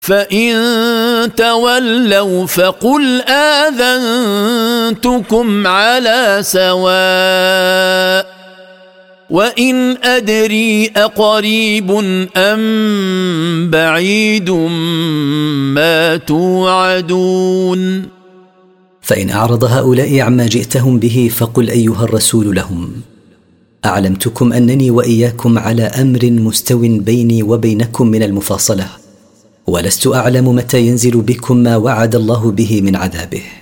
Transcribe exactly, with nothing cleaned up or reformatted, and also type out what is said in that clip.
فإن تولوا فقل آذنتكم على سواء وإن أدري أقريب أم بعيد ما توعدون. فإن أعرض هؤلاء عما جئتهم به فقل أيها الرسول لهم: أعلمتكم أنني وإياكم على أمر مستو بيني وبينكم من المفاصلة، ولست أعلم متى ينزل بكم ما وعد الله به من عذابه.